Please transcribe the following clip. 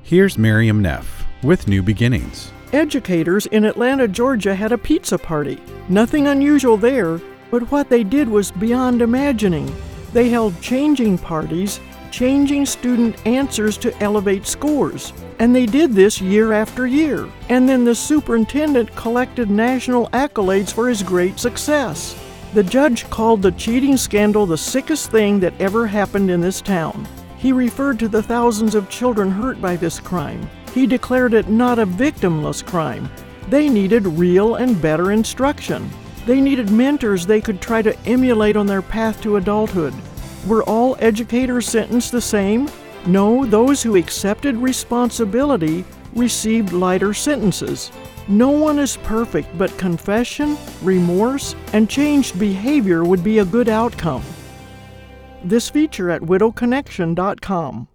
Here's Miriam Neff with New Beginnings. Educators in Atlanta, Georgia had a pizza party. Nothing unusual there, but what they did was beyond imagining. They held changing parties, changing student answers to elevate scores. And they did this year after year. And then the superintendent collected national accolades for his great success. The judge called the cheating scandal the sickest thing that ever happened in this town. He referred to the thousands of children hurt by this crime. He declared it not a victimless crime. They needed real and better instruction. They needed mentors they could try to emulate on their path to adulthood. Were all educators sentenced the same? No, those who accepted responsibility received lighter sentences. No one is perfect, but confession, remorse, and changed behavior would be a good outcome. This feature at widowconnection.com.